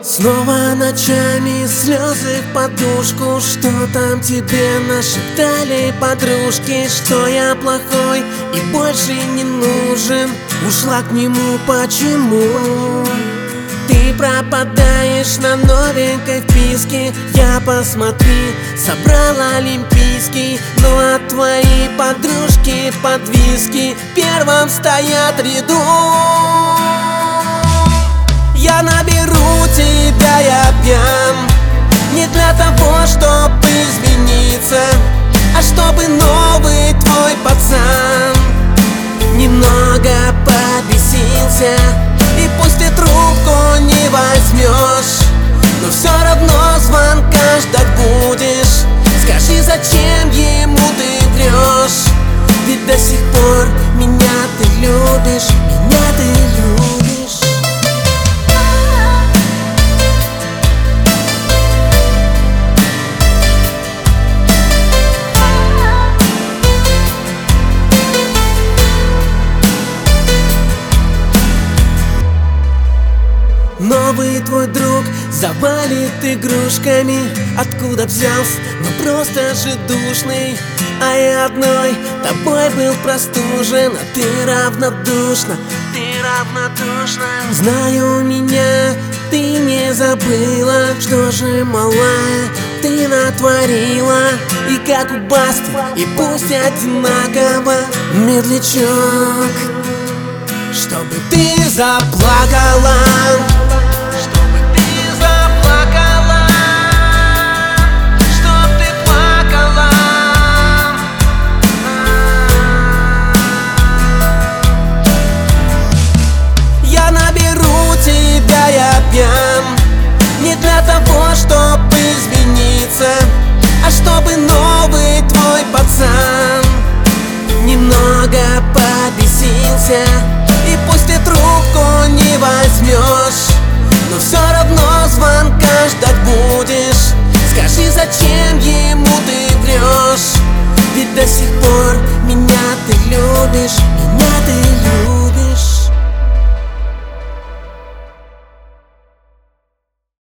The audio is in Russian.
Снова ночами слезы в подушку. Что там тебе нашептали подружки? Что я плохой и больше не нужен. Ушла к нему, почему? Ты пропадаешь на новенькой вписке. Я посмотри, собрал олимпийский. Ну а твои подружки под виски первым стоят в ряду. Я наберу тебя, я пьян. Не для того, чтобы измениться, а чтобы новый твой пацан немного побесился. И пусть ты трубку не возьмешь, но все равно звонка ждать будешь. Скажи, зачем ему ты врешь? Ведь до сих пор меня ты любишь, меня ты любишь. Новый твой друг завалит игрушками. Откуда взялся, но просто же душный. А я одной тобой был простужен. А ты равнодушна, ты равнодушна. Знаю, меня ты не забыла. Что же, малая, ты натворила? И как у Басты, и пусть одинаково. Медлячок, чтобы ты заплакала. Не для того, чтобы измениться, а чтобы новый твой пацан немного побесился. И пусть ты трубку не возьмешь, но все равно звонка ждать будешь. Скажи, зачем ему ты врешь? Ведь до сих пор меня ты любишь, меня ты любишь.